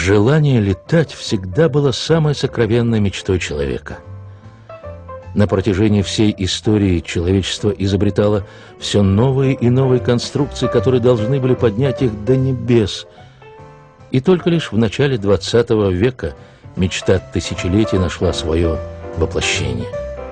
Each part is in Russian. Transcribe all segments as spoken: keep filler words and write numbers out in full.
Желание летать всегда было самой сокровенной мечтой человека. На протяжении всей истории человечество изобретало все новые и новые конструкции, которые должны были поднять их до небес. И только лишь в начале двадцатого века мечта тысячелетий нашла свое воплощение.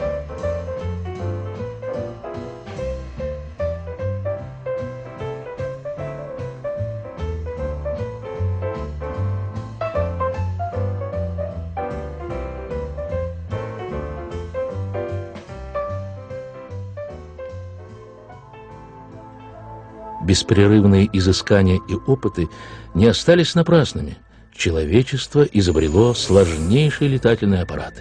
Беспрерывные изыскания и опыты не остались напрасными. Человечество изобрело сложнейшие летательные аппараты.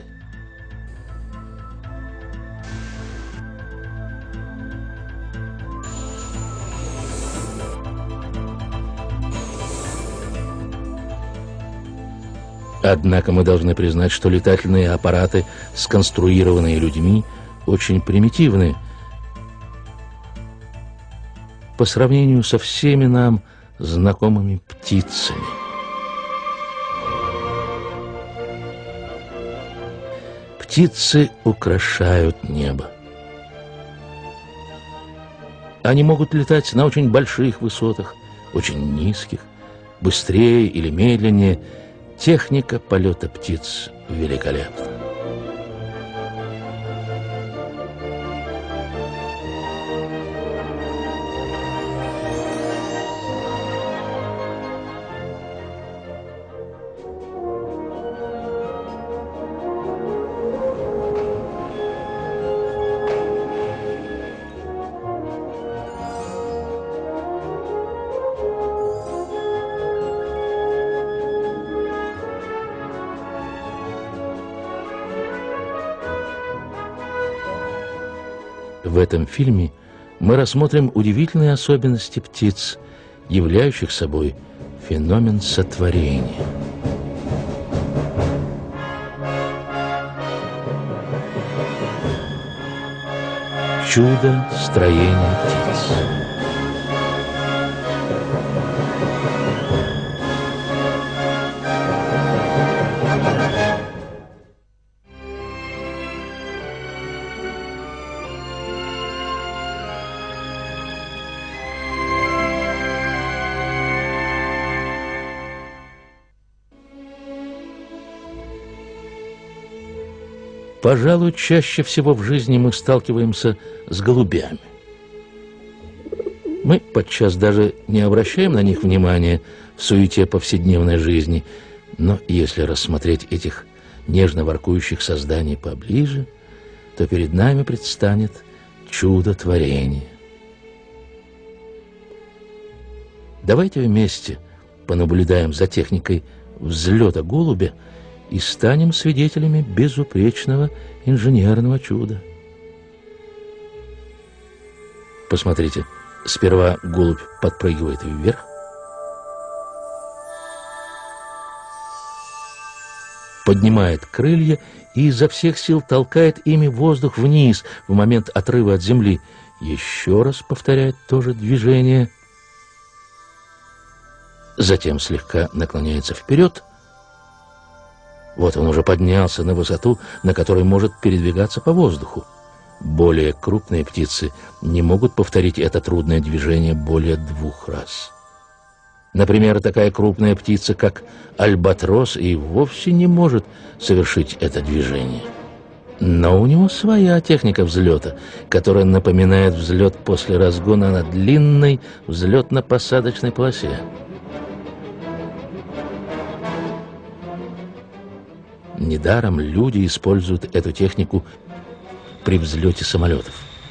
Однако мы должны признать, что летательные аппараты, сконструированные людьми, очень примитивны по сравнению со всеми нам знакомыми птицами. Птицы украшают небо. Они могут летать на очень больших высотах, очень низких, быстрее или медленнее. Техника полета птиц великолепна. В этом фильме мы рассмотрим удивительные особенности птиц, являющих собой феномен сотворения. Чудо строения птиц. Пожалуй, чаще всего в жизни мы сталкиваемся с голубями. Мы подчас даже не обращаем на них внимания в суете повседневной жизни, но если рассмотреть этих нежно воркующих созданий поближе, то перед нами предстанет чудо творения. Давайте вместе понаблюдаем за техникой взлета голубя и станем свидетелями безупречного инженерного чуда. Посмотрите, сперва голубь подпрыгивает вверх, поднимает крылья и изо всех сил толкает ими воздух вниз в момент отрыва от земли. Еще раз повторяет то же движение. Затем слегка наклоняется вперед. Вот он уже поднялся на высоту, на которой может передвигаться по воздуху. Более крупные птицы не могут повторить это трудное движение более двух раз. Например, такая крупная птица, как альбатрос, и вовсе не может совершить это движение. Но у него своя техника взлета, которая напоминает взлет после разгона на длинной взлетно-посадочной полосе. Недаром люди используют эту технику при взлете самолетов.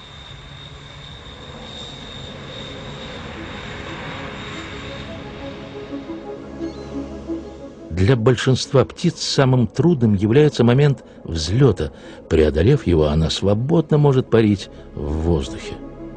Для большинства птиц самым трудным является момент взлета. Преодолев его, она свободно может парить в воздухе.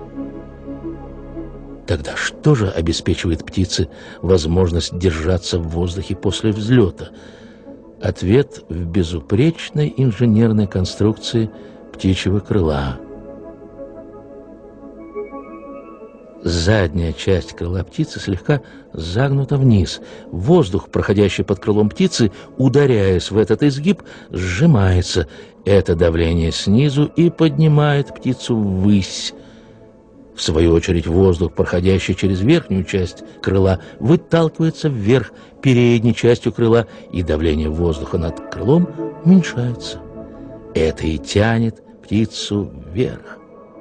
Тогда что же обеспечивает птице возможность держаться в воздухе после взлета? Ответ в безупречной инженерной конструкции птичьего крыла. Задняя часть крыла птицы слегка загнута вниз. Воздух, проходящий под крылом птицы, ударяясь в этот изгиб, сжимается. Это давление снизу и поднимает птицу ввысь. В свою очередь, воздух, проходящий через верхнюю часть крыла, выталкивается вверх передней частью крыла, и давление воздуха над крылом уменьшается. Это и тянет птицу вверх.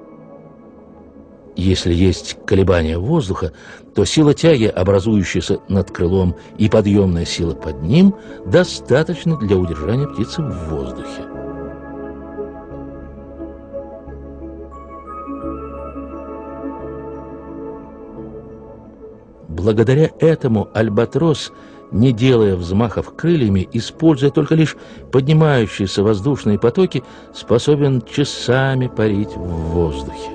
Если есть колебания воздуха, то сила тяги, образующаяся над крылом, и подъемная сила под ним достаточно для удержания птицы в воздухе. Благодаря этому альбатрос, не делая взмахов крыльями, используя только лишь поднимающиеся воздушные потоки, способен часами парить в воздухе.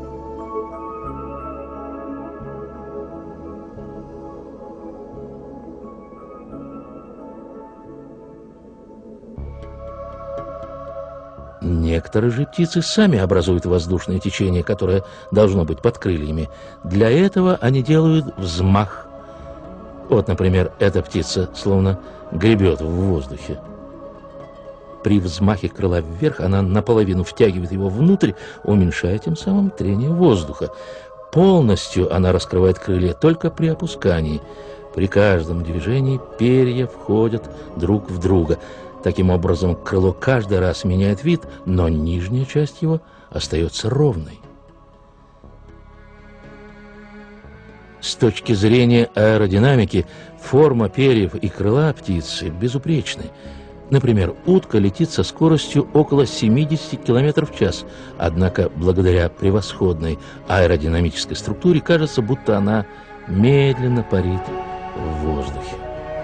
Некоторые же птицы сами образуют воздушное течение, которое должно быть под крыльями. Для этого они делают взмах. Вот, например, эта птица словно гребет в воздухе. При взмахе крыла вверх она наполовину втягивает его внутрь, уменьшая тем самым трение воздуха. Полностью она раскрывает крылья только при опускании. При каждом движении перья входят друг в друга. Таким образом, крыло каждый раз меняет вид, но нижняя часть его остается ровной. С точки зрения аэродинамики, форма перьев и крыла птицы безупречны. Например, утка летит со скоростью около семидесяти километров в час, однако благодаря превосходной аэродинамической структуре кажется, будто она медленно парит в воздухе.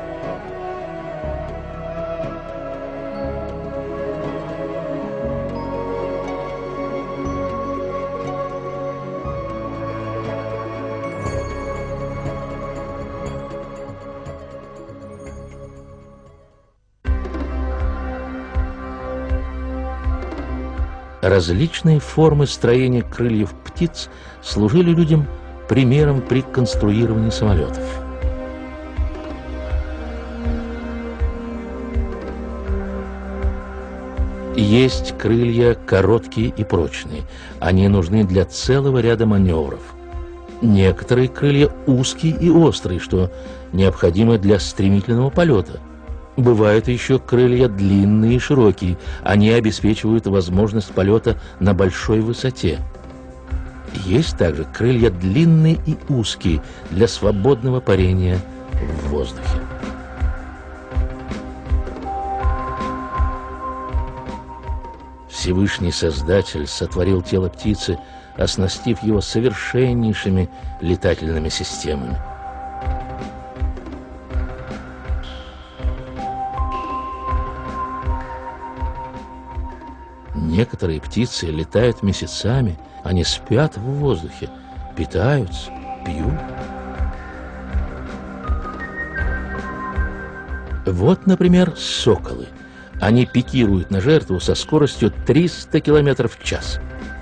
Различные формы строения крыльев птиц служили людям примером при конструировании самолетов. Есть крылья короткие и прочные. Они нужны для целого ряда маневров. Некоторые крылья узкие и острые, что необходимо для стремительного полета. Бывают еще крылья длинные и широкие. Они обеспечивают возможность полета на большой высоте. Есть также крылья длинные и узкие для свободного парения в воздухе. Всевышний Создатель сотворил тело птицы, оснастив его совершеннейшими летательными системами. Некоторые птицы летают месяцами, они спят в воздухе, питаются, пьют. Вот, например, соколы. Они пикируют на жертву со скоростью триста километров в час.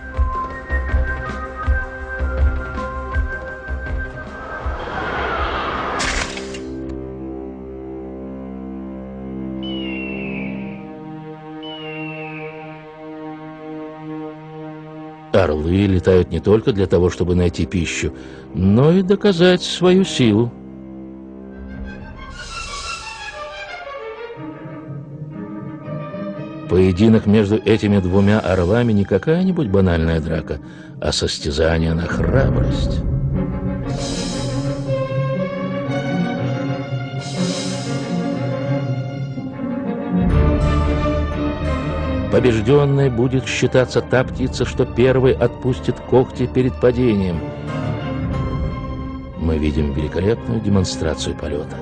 Орлы летают не только для того, чтобы найти пищу, но и доказать свою силу. Поединок между этими двумя орлами не какая-нибудь банальная драка, а состязание на храбрость. Побежденной будет считаться та птица, что первой отпустит когти перед падением. Мы видим великолепную демонстрацию полета.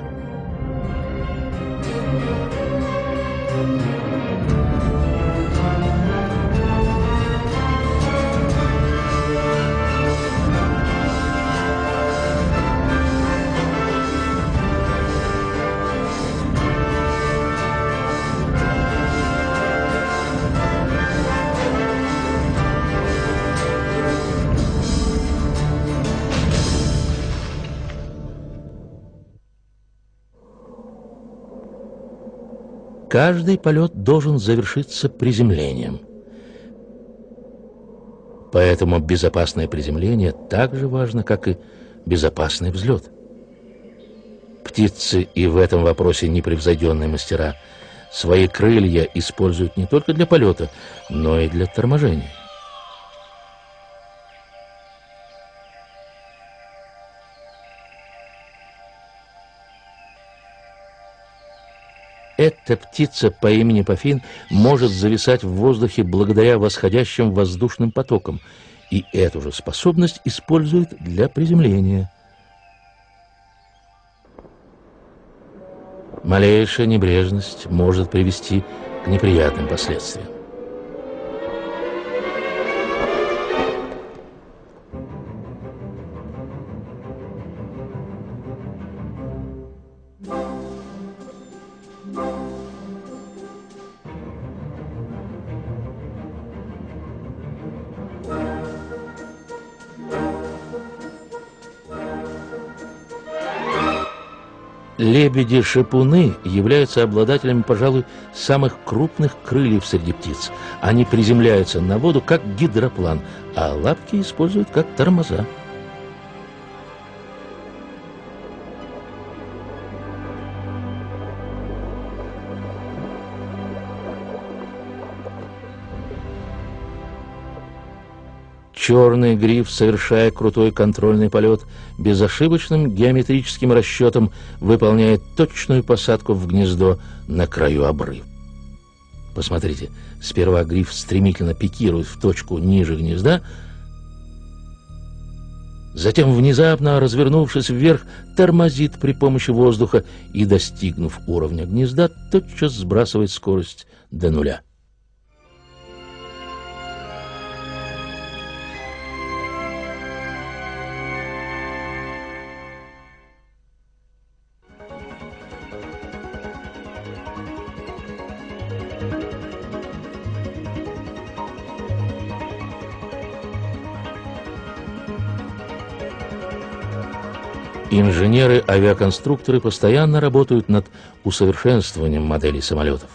каждый полет должен завершиться приземлением. Поэтому безопасное приземление так же важно, как и безопасный взлет. Птицы и в этом вопросе непревзойденные мастера. Свои крылья используют не только для полета, но и для торможения. Эта птица по имени Пафин может зависать в воздухе благодаря восходящим воздушным потокам, и эту же способность использует для приземления. Малейшая небрежность может привести к неприятным последствиям. Лебеди-шипуны являются обладателями, пожалуй, самых крупных крыльев среди птиц. Они приземляются на воду, как гидроплан, а лапки используют как тормоза. Черный гриф, совершая крутой контрольный полет, безошибочным геометрическим расчетом выполняет точную посадку в гнездо на краю обрыва. Посмотрите, сперва гриф стремительно пикирует в точку ниже гнезда, затем, внезапно развернувшись вверх, тормозит при помощи воздуха и, достигнув уровня гнезда, тотчас сбрасывает скорость до нуля. Инженеры-авиаконструкторы постоянно работают над усовершенствованием моделей самолетов.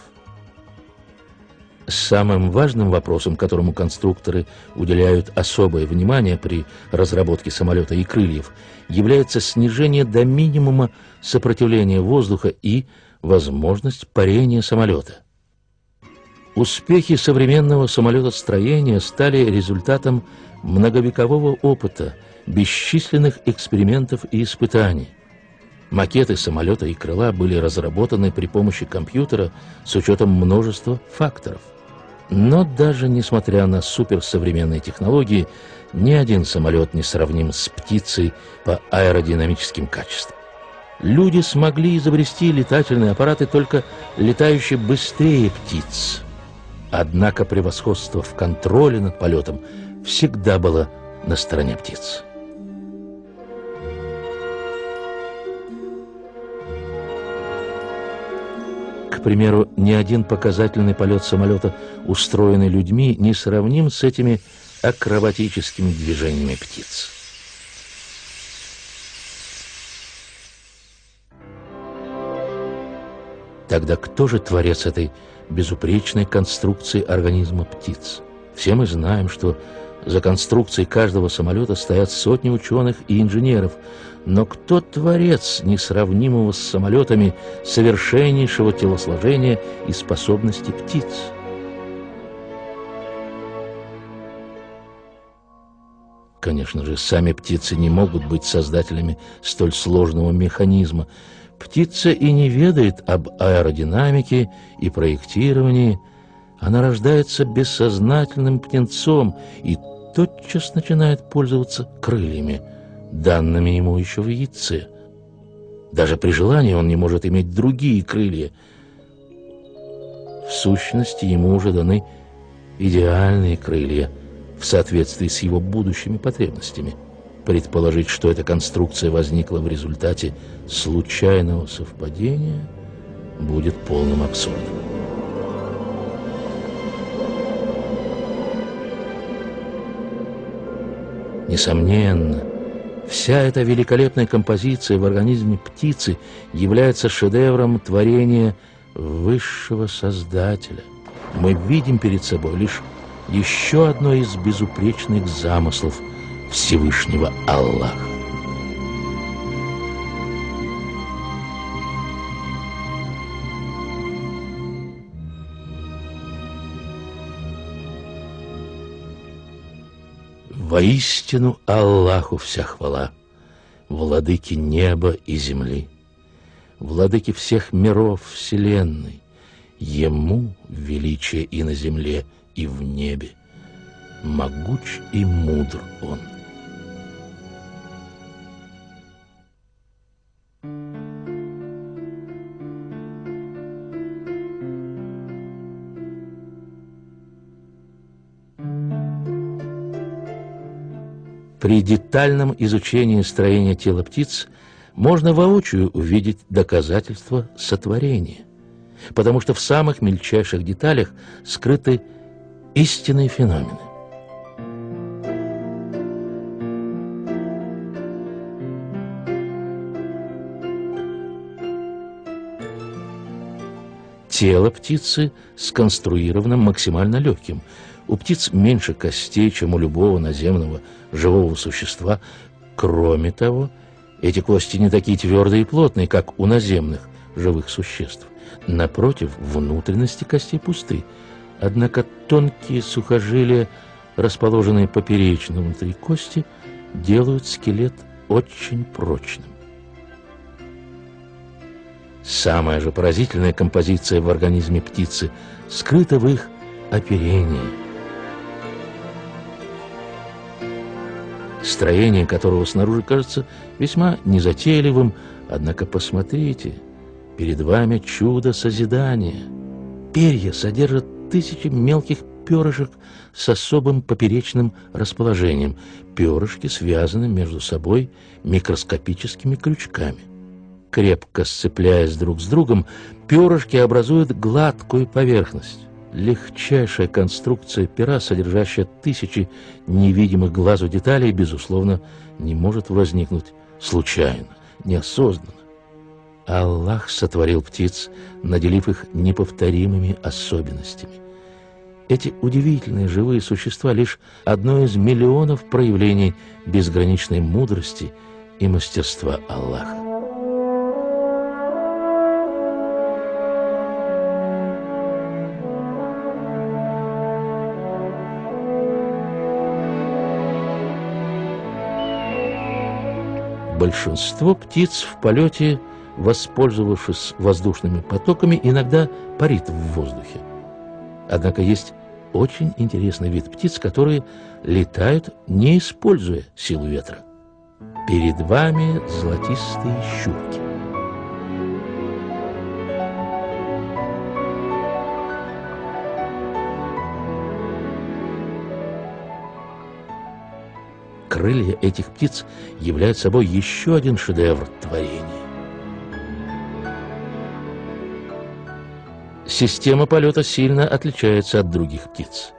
Самым важным вопросом, которому конструкторы уделяют особое внимание при разработке самолета и крыльев, является снижение до минимума сопротивления воздуха и возможность парения самолета. Успехи современного самолетостроения стали результатом многовекового опыта, бесчисленных экспериментов и испытаний. Макеты самолета и крыла были разработаны при помощи компьютера с учетом множества факторов. Но даже несмотря на суперсовременные технологии, ни один самолет не сравним с птицей по аэродинамическим качествам. Люди смогли изобрести летательные аппараты, только летающие быстрее птиц. Однако превосходство в контроле над полетом всегда было на стороне птиц. К примеру, ни один показательный полет самолета, устроенный людьми, не сравним с этими акробатическими движениями птиц. Тогда кто же творец этой безупречной конструкции организма птиц? Все мы знаем, что за конструкцией каждого самолета стоят сотни ученых и инженеров. Но кто творец несравнимого с самолетами совершеннейшего телосложения и способностей птиц? Конечно же, сами птицы не могут быть создателями столь сложного механизма. Птица и не ведает об аэродинамике и проектировании. Она рождается бессознательным птенцом и тотчас начинает пользоваться крыльями, данными ему еще в яйце. Даже при желании он не может иметь другие крылья. В сущности, ему уже даны идеальные крылья в соответствии с его будущими потребностями. Предположить, что эта конструкция возникла в результате случайного совпадения, будет полным абсурдом. Несомненно, вся эта великолепная композиция в организме птицы является шедевром творения высшего Создателя. Мы видим перед собой лишь еще одно из безупречных замыслов Всевышнего Аллаха. Воистину Аллаху вся хвала, владыке неба и земли, владыке всех миров вселенной, Ему величие и на земле, и в небе, могуч и мудр Он. При детальном изучении строения тела птиц можно воочию увидеть доказательства сотворения, потому что в самых мельчайших деталях скрыты истинные феномены. Тело птицы сконструировано максимально легким. У птиц меньше костей, чем у любого наземного живого существа. Кроме того, эти кости не такие твердые и плотные, как у наземных живых существ. Напротив, внутренности костей пусты. Однако тонкие сухожилия, расположенные поперечно внутри кости, делают скелет очень прочным. Самая же поразительная композиция в организме птицы скрыта в их оперении, строение которого снаружи кажется весьма незатейливым, однако посмотрите, перед вами чудо созидания. Перья содержат тысячи мелких перышек с особым поперечным расположением. Перышки связаны между собой микроскопическими крючками. Крепко сцепляясь друг с другом, перышки образуют гладкую поверхность. Легчайшая конструкция пера, содержащая тысячи невидимых глазу деталей, безусловно, не может возникнуть случайно, неосознанно. Аллах сотворил птиц, наделив их неповторимыми особенностями. Эти удивительные живые существа — лишь одно из миллионов проявлений безграничной мудрости и мастерства Аллаха. Большинство птиц в полете, воспользовавшись воздушными потоками, иногда парит в воздухе. Однако есть очень интересный вид птиц, которые летают, не используя силу ветра. Перед вами золотистые щуки. Крылья этих птиц являют собой еще один шедевр творения. Система полета сильно отличается от других птиц.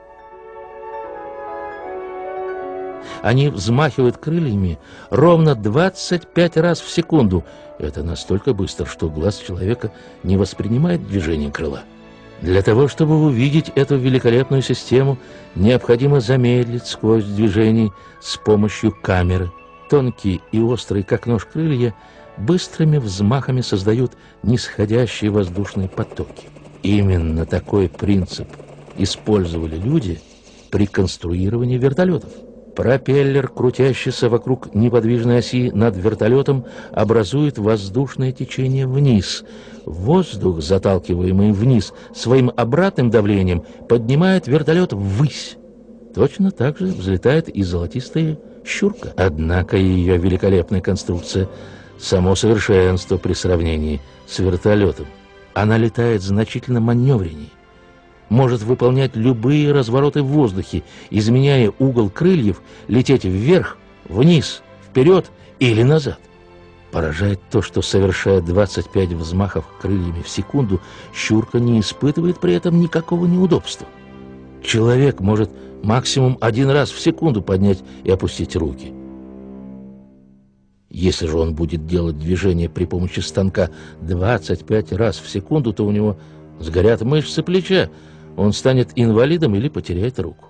Они взмахивают крыльями ровно двадцать пять раз в секунду. Это настолько быстро, что глаз человека не воспринимает движение крыла. Для того, чтобы увидеть эту великолепную систему, необходимо замедлить скорость движений с помощью камеры. Тонкие и острые, как нож, крылья быстрыми взмахами создают нисходящие воздушные потоки. Именно такой принцип использовали люди при конструировании вертолетов. Пропеллер, крутящийся вокруг неподвижной оси над вертолетом, образует воздушное течение вниз. Воздух, заталкиваемый вниз своим обратным давлением, поднимает вертолет ввысь. Точно так же взлетает и золотистая щурка. Однако ее великолепная конструкция – само совершенство при сравнении с вертолетом. Она летает значительно маневреннее, может выполнять любые развороты в воздухе, изменяя угол крыльев, лететь вверх, вниз, вперед или назад. Поражает то, что, совершая двадцать пять взмахов крыльями в секунду, щурка не испытывает при этом никакого неудобства. Человек может максимум один раз в секунду поднять и опустить руки. Если же он будет делать движение при помощи станка двадцать пять раз в секунду, то у него сгорят мышцы плеча, он станет инвалидом или потеряет руку.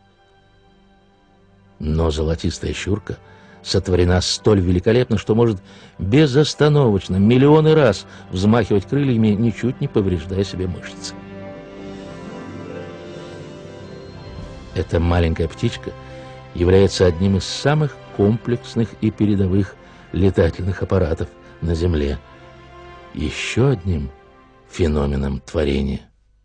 Но золотистая щурка сотворена столь великолепно, что может безостановочно миллионы раз взмахивать крыльями, ничуть не повреждая себе мышцы. Эта маленькая птичка является одним из самых комплексных и передовых летательных аппаратов на Земле. Еще одним феноменом творения.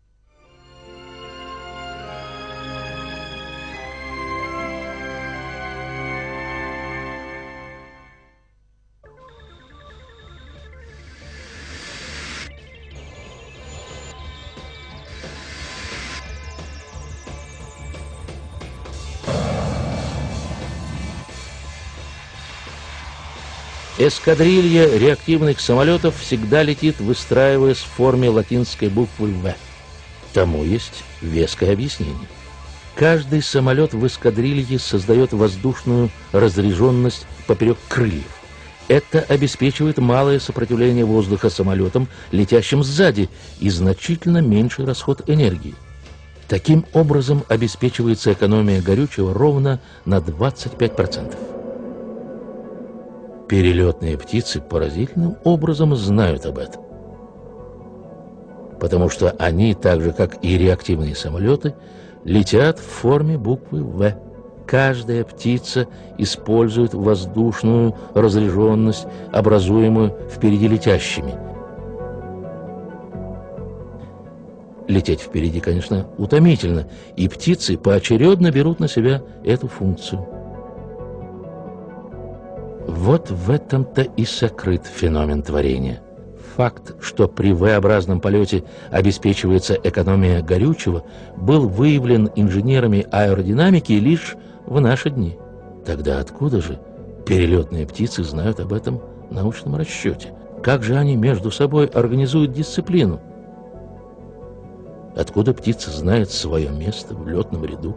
Эскадрилья реактивных самолетов всегда летит, выстраиваясь в форме латинской буквы «В». Тому есть веское объяснение. Каждый самолет в эскадрилье создает воздушную разряженность поперек крыльев. Это обеспечивает малое сопротивление воздуха самолетам, летящим сзади, и значительно меньший расход энергии. Таким образом обеспечивается экономия горючего ровно на двадцать пять процентов. Перелетные птицы поразительным образом знают об этом, потому что они, так же как и реактивные самолеты, летят в форме буквы «В». Каждая птица использует воздушную разряженность, образуемую впереди летящими. Лететь впереди, конечно, утомительно, и птицы поочередно берут на себя эту функцию. Вот в этом-то и сокрыт феномен творения. Факт, что при V-образном полете обеспечивается экономия горючего, был выявлен инженерами аэродинамики лишь в наши дни. Тогда откуда же перелетные птицы знают об этом научном расчете? Как же они между собой организуют дисциплину? Откуда птица знает свое место в летном ряду?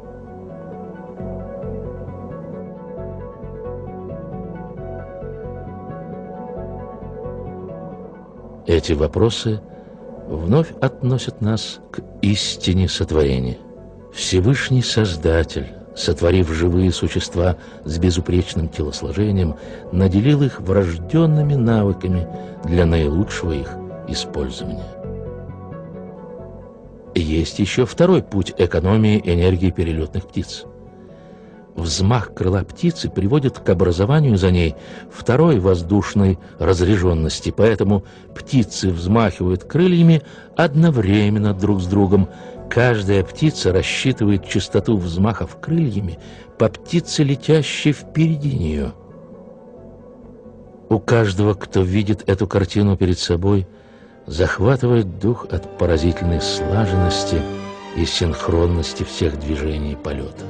Эти вопросы вновь относят нас к истине сотворения. Всевышний Создатель, сотворив живые существа с безупречным телосложением, наделил их врожденными навыками для наилучшего их использования. Есть еще второй путь экономии энергии перелетных птиц. Взмах крыла птицы приводит к образованию за ней второй воздушной разряженности, поэтому птицы взмахивают крыльями одновременно друг с другом. Каждая птица рассчитывает частоту взмахов крыльями по птице, летящей впереди нее. У каждого, кто видит эту картину перед собой, захватывает дух от поразительной слаженности и синхронности всех движений полета.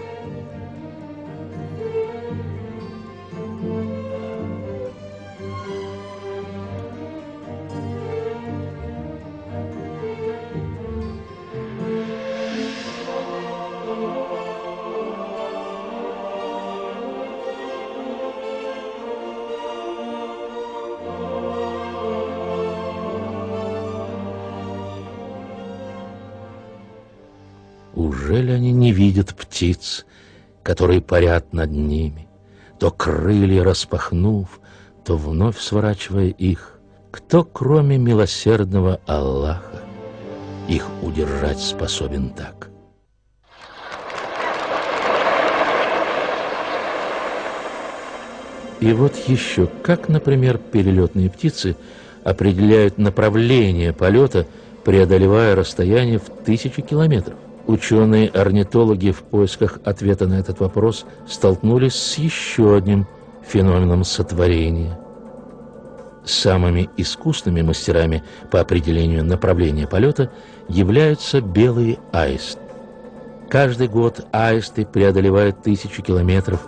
Ужели они не видят птиц, которые парят над ними, то крылья распахнув, то вновь сворачивая их? Кто, кроме милосердного Аллаха, их удержать способен так? И вот еще, как, например, перелетные птицы определяют направление полета, преодолевая расстояние в тысячи километров. Ученые-орнитологи в поисках ответа на этот вопрос столкнулись с еще одним феноменом сотворения. Самыми искусными мастерами по определению направления полета являются белые аисты. Каждый год аисты преодолевают тысячу километров.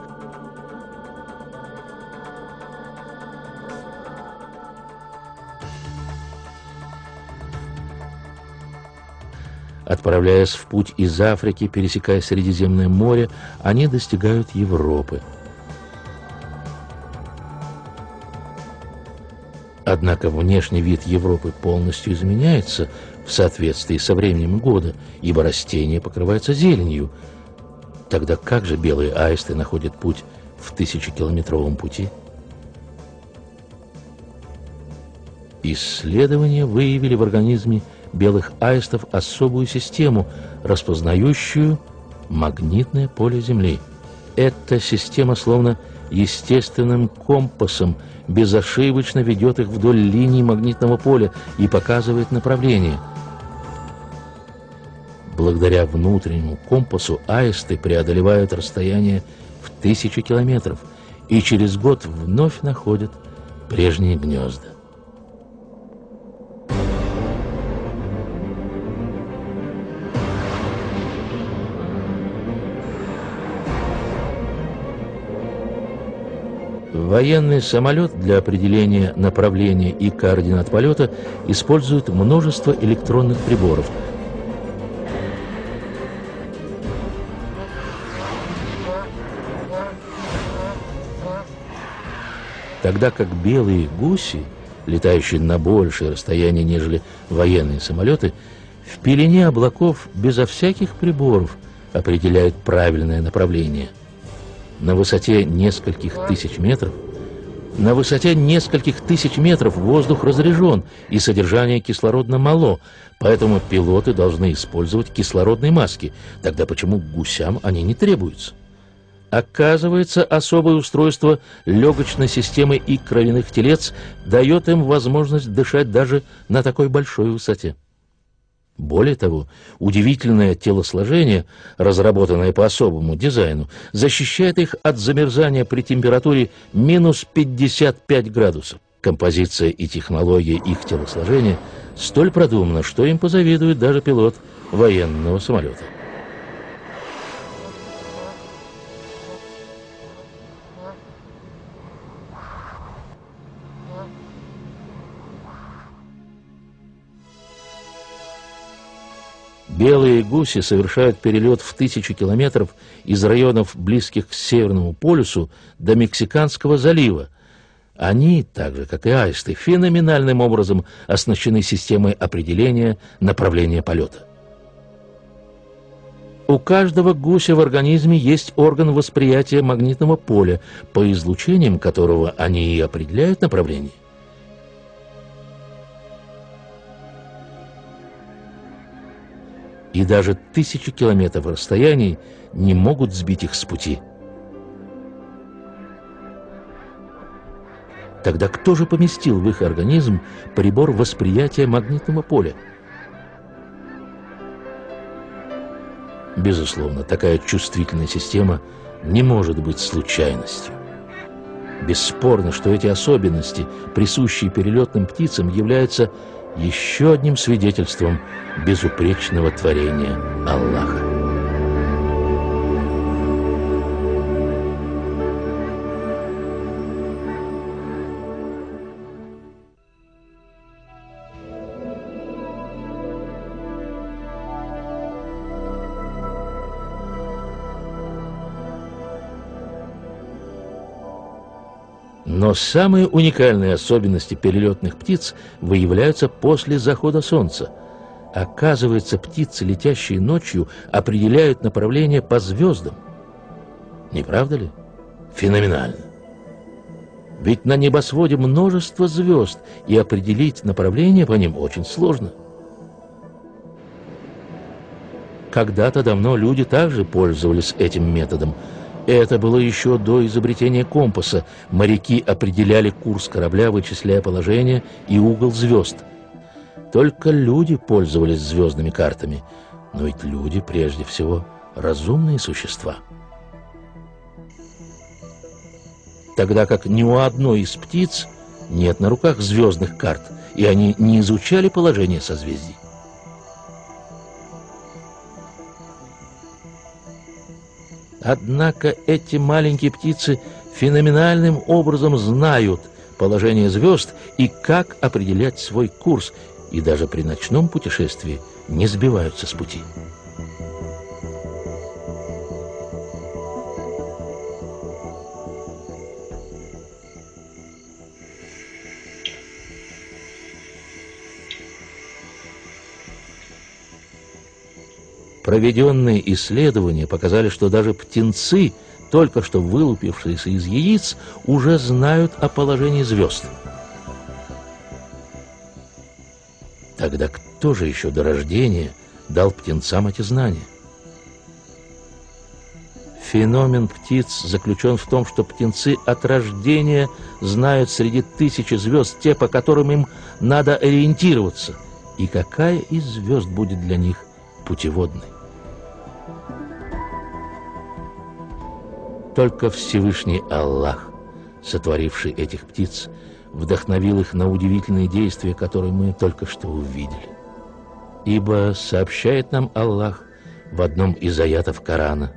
Отправляясь в путь из Африки, пересекая Средиземное море, они достигают Европы. Однако внешний вид Европы полностью изменяется в соответствии со временем года, ибо растения покрываются зеленью. Тогда как же белые аисты находят путь в тысячекилометровом пути? Исследования выявили в организме белых аистов особую систему, распознающую магнитное поле Земли. Эта система словно естественным компасом безошибочно ведет их вдоль линии магнитного поля и показывает направление. Благодаря внутреннему компасу аисты преодолевают расстояние в тысячи километров и через год вновь находят прежние гнезда. Военный самолет для определения направления и координат полета использует множество электронных приборов. Тогда как белые гуси, летающие на большее расстояние, нежели военные самолеты, в пелене облаков безо всяких приборов определяют правильное направление. На высоте нескольких тысяч метров, на высоте нескольких тысяч метров воздух разрежен и содержание кислорода мало, поэтому пилоты должны использовать кислородные маски. Тогда почему гусям они не требуются? Оказывается, особое устройство легочной системы и кровяных телец дает им возможность дышать даже на такой большой высоте. Более того, удивительное телосложение, разработанное по особому дизайну, защищает их от замерзания при температуре минус пятьдесят пять градусов. Композиция и технология их телосложения столь продумана, что им позавидует даже пилот военного самолета. Белые гуси совершают перелет в тысячи километров из районов, близких к Северному полюсу, до Мексиканского залива. Они, так же как и аисты, феноменальным образом оснащены системой определения направления полета. У каждого гуся в организме есть орган восприятия магнитного поля, по излучениям которого они и определяют направление. И даже тысячи километров расстояний не могут сбить их с пути. Тогда кто же поместил в их организм прибор восприятия магнитного поля? Безусловно, такая чувствительная система не может быть случайностью. Бесспорно, что эти особенности, присущие перелетным птицам, являются еще одним свидетельством безупречного творения Аллаха. Но самые уникальные особенности перелетных птиц выявляются после захода солнца. Оказывается, птицы, летящие ночью, определяют направление по звездам. Не правда ли? Феноменально. Ведь на небосводе множество звезд, и определить направление по ним очень сложно. Когда-то давно люди также пользовались этим методом. Это было еще до изобретения компаса. Моряки определяли курс корабля, вычисляя положение и угол звезд. Только люди пользовались звездными картами. Но ведь люди, прежде всего, разумные существа. Тогда как ни у одной из птиц нет на руках звездных карт, и они не изучали положение созвездий. Однако эти маленькие птицы феноменальным образом знают положение звезд и как определять свой курс, и даже при ночном путешествии не сбиваются с пути. Проведенные исследования показали, что даже птенцы, только что вылупившиеся из яиц, уже знают о положении звезд. Тогда кто же еще до рождения дал птенцам эти знания? Феномен птиц заключен в том, что птенцы от рождения знают среди тысячи звезд те, по которым им надо ориентироваться, и какая из звезд будет для них путеводной. Только Всевышний Аллах, сотворивший этих птиц, вдохновил их на удивительные действия, которые мы только что увидели. Ибо сообщает нам Аллах в одном из аятов Корана: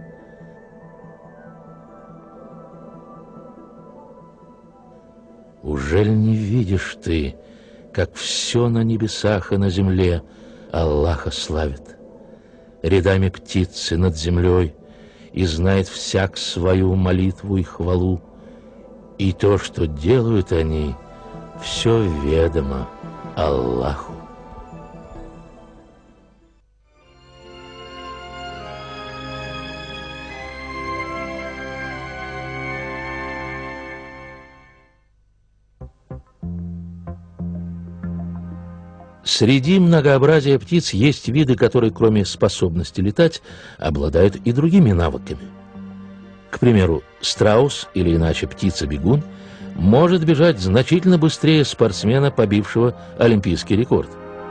«Ужель не видишь ты, как все на небесах и на земле Аллаха славит, рядами птицы над землей, и знает всяк свою молитву и хвалу, и то, что делают они, все ведомо Аллаху». Среди многообразия птиц есть виды, которые, кроме способности летать, обладают и другими навыками. К примеру, страус, или иначе птица-бегун, может бежать значительно быстрее спортсмена, побившего олимпийский рекорд.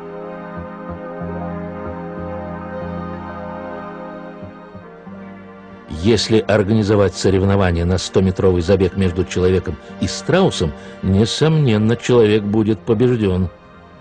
Если организовать соревнование на стометровый забег между человеком и страусом, несомненно, человек будет побежден.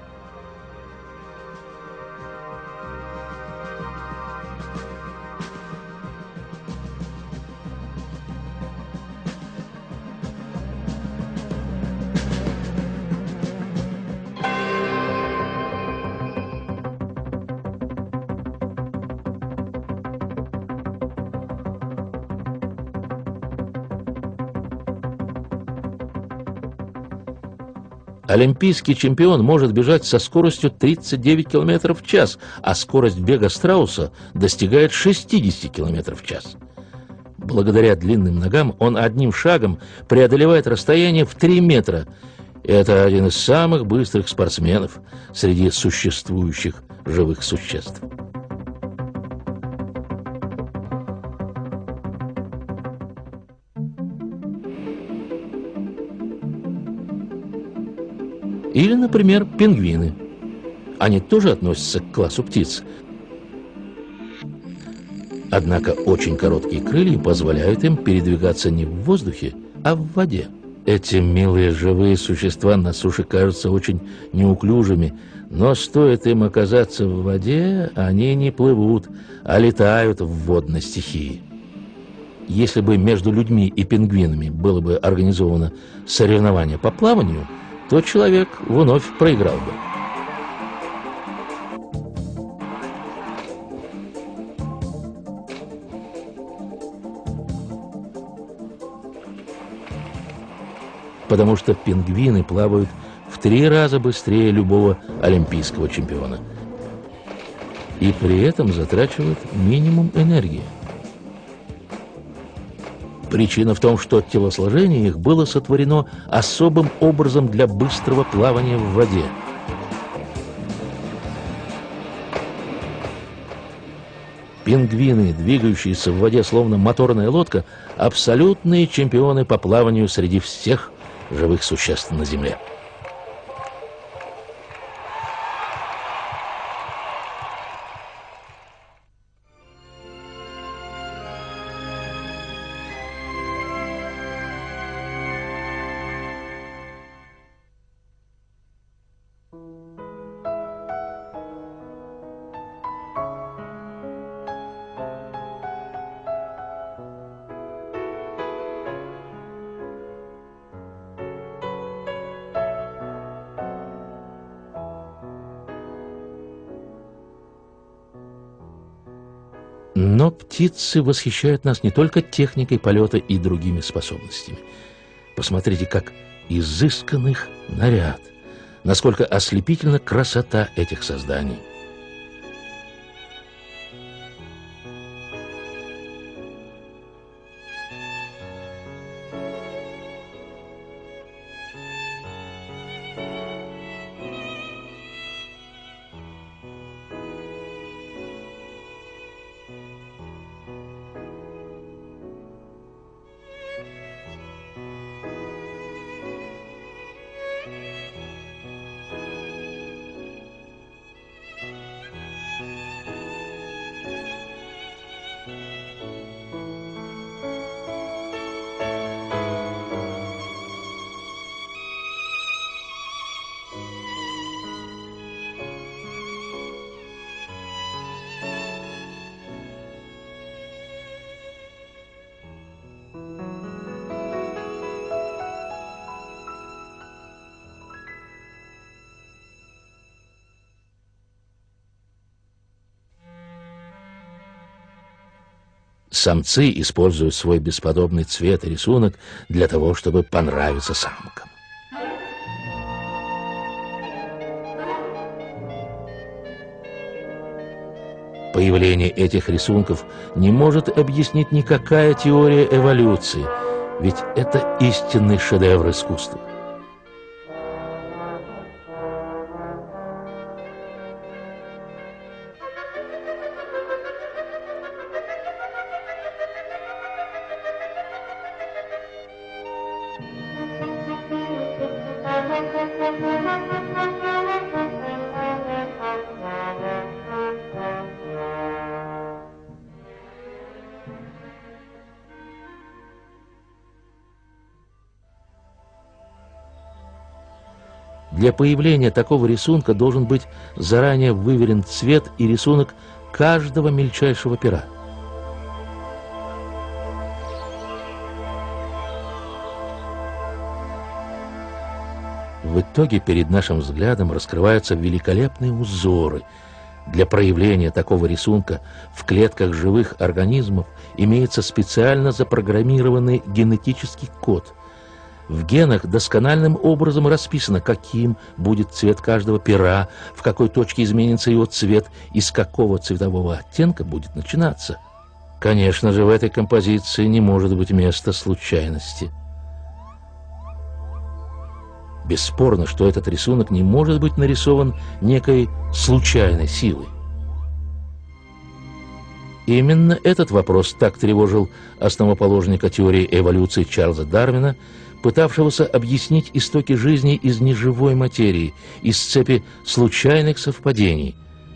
Олимпийский чемпион может бежать со скоростью тридцать девять километров в час, а скорость бега страуса достигает шестидесяти километров в час. Благодаря длинным ногам он одним шагом преодолевает расстояние в три метра. Это один из самых быстрых спортсменов среди существующих живых существ. Или, например, пингвины. Они тоже относятся к классу птиц. Однако очень короткие крылья позволяют им передвигаться не в воздухе, а в воде. Эти милые живые существа на суше кажутся очень неуклюжими, но стоит им оказаться в воде, они не плывут, а летают в водной стихии. Если бы между людьми и пингвинами было бы организовано соревнование по плаванию, то человек вновь проиграл бы. Потому что пингвины плавают в три раза быстрее любого олимпийского чемпиона. И при этом затрачивают минимум энергии. Причина в том, что телосложение их было сотворено особым образом для быстрого плавания в воде. Пингвины, двигающиеся в воде словно моторная лодка, абсолютные чемпионы по плаванию среди всех живых существ на Земле. Но птицы восхищают нас не только техникой полета и другими способностями. Посмотрите, как изыскан их наряд, насколько ослепительна красота этих созданий. самцы используют свой бесподобный цвет и рисунок для того, чтобы понравиться самкам. Появление этих рисунков не может объяснить никакая теория эволюции, ведь это истинный шедевр искусства. Для появления такого рисунка должен быть заранее выверен цвет и рисунок каждого мельчайшего пера. В итоге перед нашим взглядом раскрываются великолепные узоры. Для проявления такого рисунка в клетках живых организмов имеется специально запрограммированный генетический код. В генах доскональным образом расписано, каким будет цвет каждого пера, в какой точке изменится его цвет и с какого цветового оттенка будет начинаться. Конечно же, в этой композиции не может быть места случайности. Бесспорно, что этот рисунок не может быть нарисован некой случайной силой. Именно этот вопрос так тревожил основоположника теории эволюции Чарльза Дарвина, пытавшегося объяснить истоки жизни из неживой материи, из цепи случайных совпадений.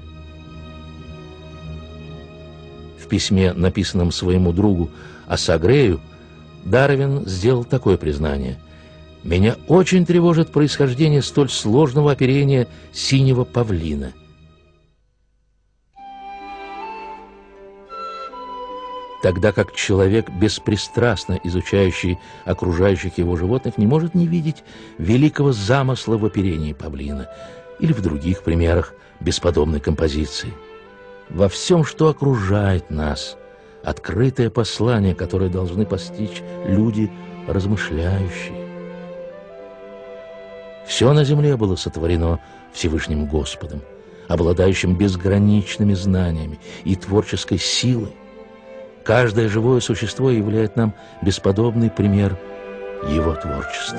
В письме, написанном своему другу Аса Грею, Дарвин сделал такое признание: «Меня очень тревожит происхождение столь сложного оперения синего павлина». Тогда как человек, беспристрастно изучающий окружающих его животных, не может не видеть великого замысла в оперении павлина или в других примерах бесподобной композиции. Во всем, что окружает нас, открытое послание, которое должны постичь люди размышляющие. Все на земле было сотворено Всевышним Господом, обладающим безграничными знаниями и творческой силой. Каждое живое существо являет нам бесподобный пример его творчества.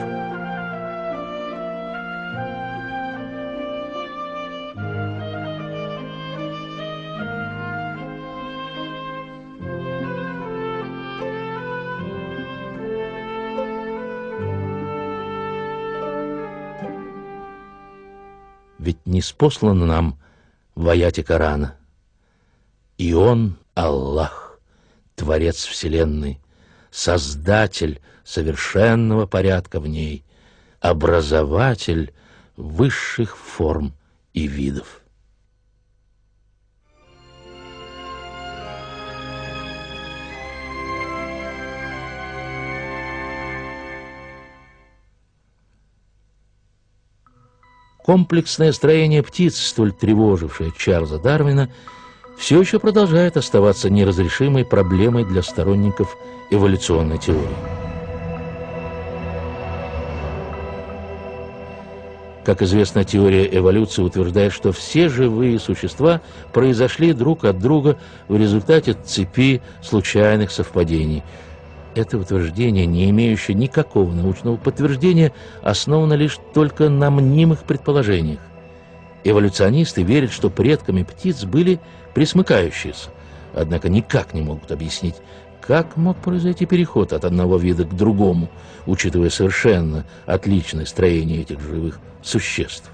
Ведь ниспослан нам в аяте Корана: «И Он, Аллах, Творец Вселенной, Создатель совершенного порядка в ней, Образователь высших форм и видов». Комплексное строение птиц, столь тревожившее Чарльза Дарвина, все еще продолжает оставаться неразрешимой проблемой для сторонников эволюционной теории. Как известно, теория эволюции утверждает, что все живые существа произошли друг от друга в результате цепи случайных совпадений. Это утверждение, не имеющее никакого научного подтверждения, основано лишь только на мнимых предположениях. Эволюционисты верят, что предками птиц были пресмыкающиеся, однако никак не могут объяснить, как мог произойти переход от одного вида к другому, учитывая совершенно отличное строение этих живых существ.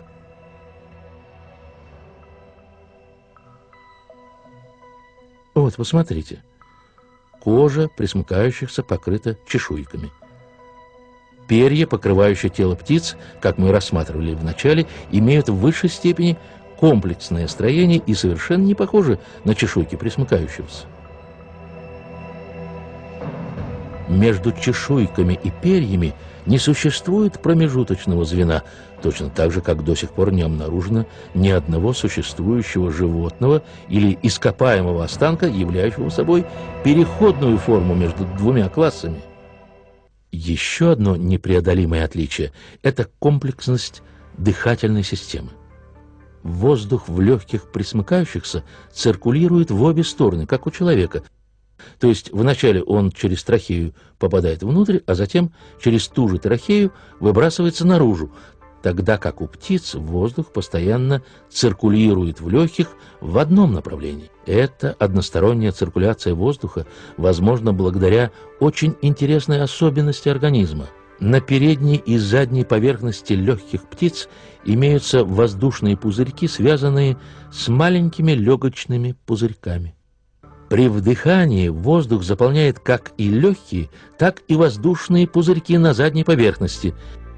Вот, посмотрите. Кожа пресмыкающихся покрыта чешуйками. Перья, покрывающие тело птиц, как мы рассматривали в начале, имеют в высшей степени комплексное строение и совершенно не похожи на чешуйки пресмыкающегося. между чешуйками и перьями не существует промежуточного звена, точно так же, как до сих пор не обнаружено ни одного существующего животного или ископаемого останка, являющего собой переходную форму между двумя классами. Еще одно непреодолимое отличие – это комплексность дыхательной системы. Воздух в легких пресмыкающихся циркулирует в обе стороны, как у человека. То есть вначале он через трахею попадает внутрь, а затем через ту же трахею выбрасывается наружу, тогда как у птиц воздух постоянно циркулирует в легких в одном направлении. Эта односторонняя циркуляция воздуха возможна благодаря очень интересной особенности организма. На передней и задней поверхности легких птиц имеются воздушные пузырьки, связанные с маленькими легочными пузырьками. При вдыхании воздух заполняет как и легкие, так и воздушные пузырьки на задней поверхности.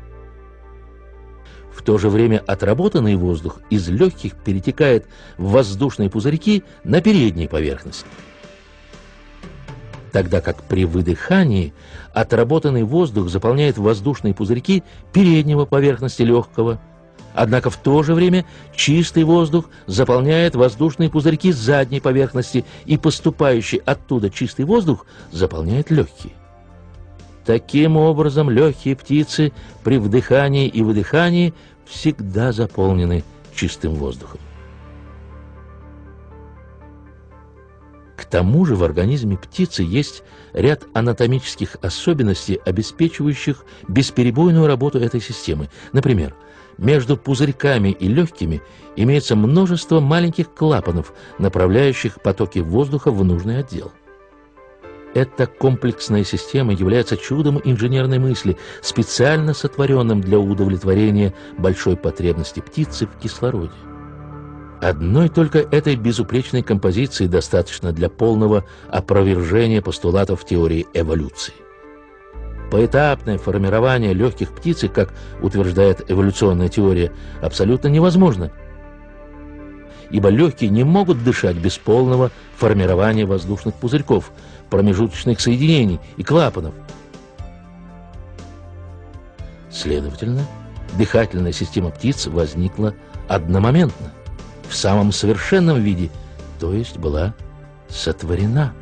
В то же время отработанный воздух из легких перетекает в воздушные пузырьки на передней поверхности, тогда как при выдыхании отработанный воздух заполняет воздушные пузырьки переднего поверхности легкого. Однако в то же время чистый воздух заполняет воздушные пузырьки задней поверхности, и поступающий оттуда чистый воздух заполняет легкие. Таким образом, легкие птицы при вдыхании и выдыхании всегда заполнены чистым воздухом. К тому же в организме птицы есть ряд анатомических особенностей, обеспечивающих бесперебойную работу этой системы. Например, между пузырьками и легкими имеется множество маленьких клапанов, направляющих потоки воздуха в нужный отдел. Эта комплексная система является чудом инженерной мысли, специально сотворенным для удовлетворения большой потребности птицы в кислороде. Одной только этой безупречной композиции достаточно для полного опровержения постулатов теории эволюции. Поэтапное формирование легких птицы, как утверждает эволюционная теория, абсолютно невозможно, ибо легкие не могут дышать без полного формирования воздушных пузырьков, промежуточных соединений и клапанов. Следовательно, дыхательная система птиц возникла одномоментно, в самом совершенном виде, то есть была сотворена.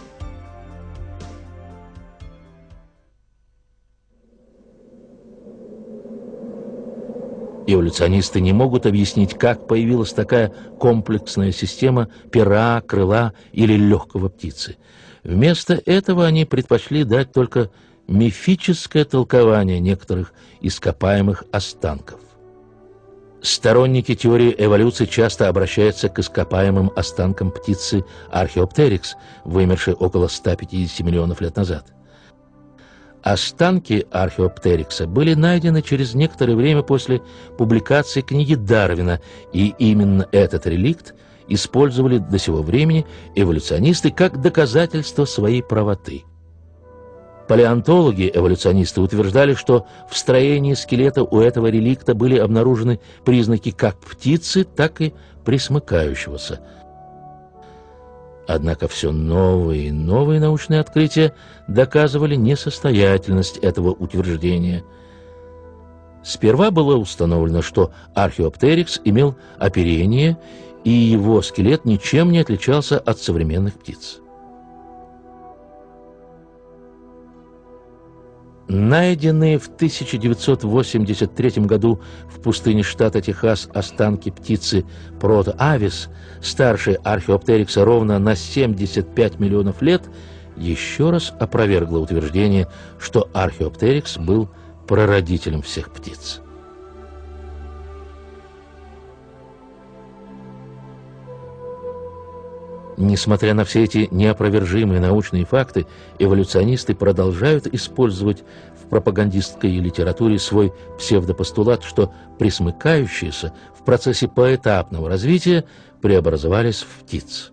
Эволюционисты не могут объяснить, как появилась такая комплексная система пера, крыла или легкого птицы. Вместо этого они предпочли дать только мифическое толкование некоторых ископаемых останков. Сторонники теории эволюции часто обращаются к ископаемым останкам птицы Археоптерикс, вымершей около ста пятидесяти миллионов лет назад. Останки Археоптерикса были найдены через некоторое время после публикации книги Дарвина, и именно этот реликт использовали до сего времени эволюционисты как доказательство своей правоты. Палеонтологи-эволюционисты утверждали, что в строении скелета у этого реликта были обнаружены признаки как птицы, так и пресмыкающегося. Однако все новые и новые научные открытия доказывали несостоятельность этого утверждения. Сперва было установлено, что Археоптерикс имел оперение, и его скелет ничем не отличался от современных птиц. Найденные в тысяча девятьсот восемьдесят третьем году в пустыне штата Техас останки птицы Proto-avis, старшей Археоптерикса ровно на семьдесят пять миллионов лет, еще раз опровергло утверждение, что Археоптерикс был прародителем всех птиц. Несмотря на все эти неопровержимые научные факты, эволюционисты продолжают использовать в пропагандистской литературе свой псевдопостулат, что пресмыкающиеся в процессе поэтапного развития преобразовались в птиц.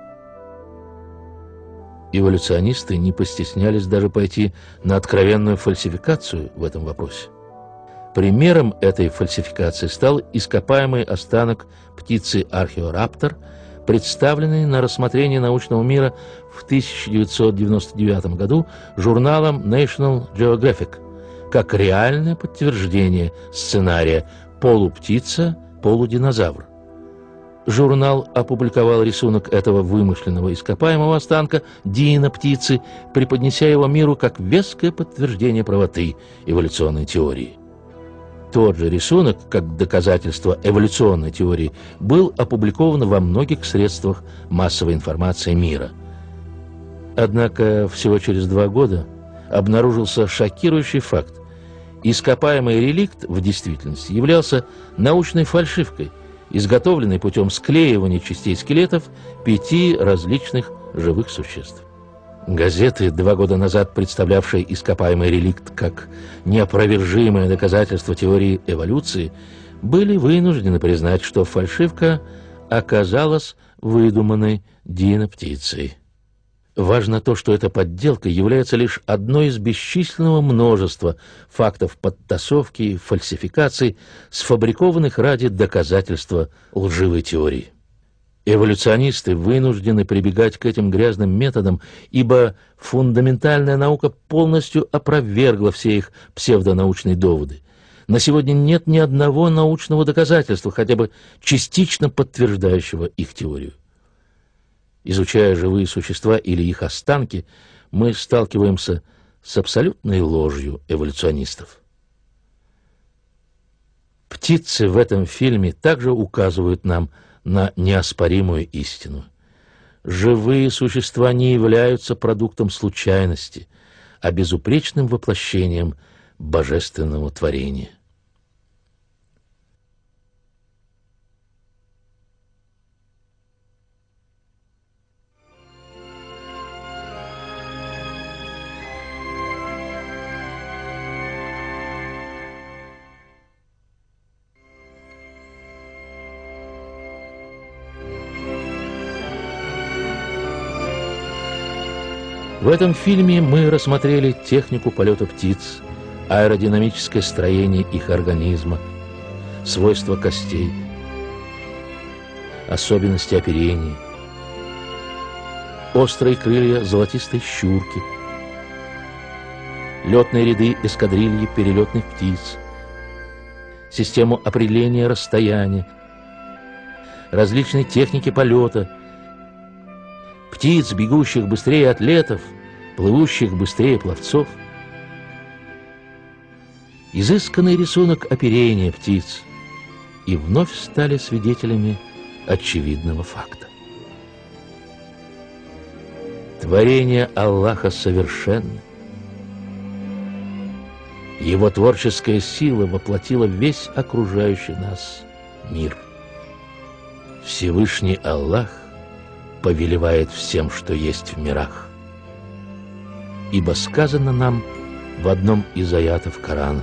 Эволюционисты не постеснялись даже пойти на откровенную фальсификацию в этом вопросе. Примером этой фальсификации стал ископаемый останок птицы Археораптор, представленный на рассмотрение научного мира в тысяча девятьсот девяносто девятом году журналом National Geographic как реальное подтверждение сценария «Полуптица, полудинозавр». Журнал опубликовал рисунок этого вымышленного ископаемого останка дина-птицы, преподнеся его миру как веское подтверждение правоты эволюционной теории. Тот же рисунок, как доказательство эволюционной теории, был опубликован во многих средствах массовой информации мира. Однако всего через два года обнаружился шокирующий факт. Ископаемый реликт в действительности являлся научной фальшивкой, изготовленной путем склеивания частей скелетов пяти различных живых существ. Газеты, два года назад представлявшие ископаемый реликт как неопровержимое доказательство теории эволюции, были вынуждены признать, что фальшивка оказалась выдуманной диноптицей. Важно то, что эта подделка является лишь одной из бесчисленного множества фактов подтасовки и фальсификаций, сфабрикованных ради доказательства лживой теории. Эволюционисты вынуждены прибегать к этим грязным методам, ибо фундаментальная наука полностью опровергла все их псевдонаучные доводы. На сегодня нет ни одного научного доказательства, хотя бы частично подтверждающего их теорию. Изучая живые существа или их останки, мы сталкиваемся с абсолютной ложью эволюционистов. Птицы в этом фильме также указывают нам на неоспоримую истину. Живые существа не являются продуктом случайности, а безупречным воплощением божественного творения. В этом фильме мы рассмотрели технику полета птиц, аэродинамическое строение их организма, свойства костей, особенности оперения, острые крылья золотистой щурки, летные ряды эскадрильи перелетных птиц, систему определения расстояния, различные техники полета, птиц, бегущих быстрее атлетов, плывущих быстрее пловцов. Изысканный рисунок оперения птиц, и вновь стали свидетелями очевидного факта. Творение Аллаха совершенно. Его творческая сила воплотила весь окружающий нас мир. Всевышний Аллах повелевает всем, что есть в мирах. Ибо сказано нам в одном из аятов Корана: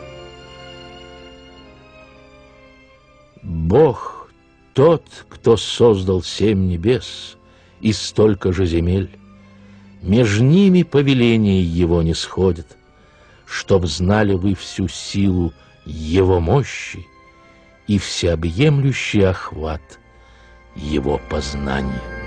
Бог тот, кто создал семь небес и столько же земель, меж ними повеление Его не сходит, чтоб знали вы всю силу Его мощи и всеобъемлющий охват Его познания.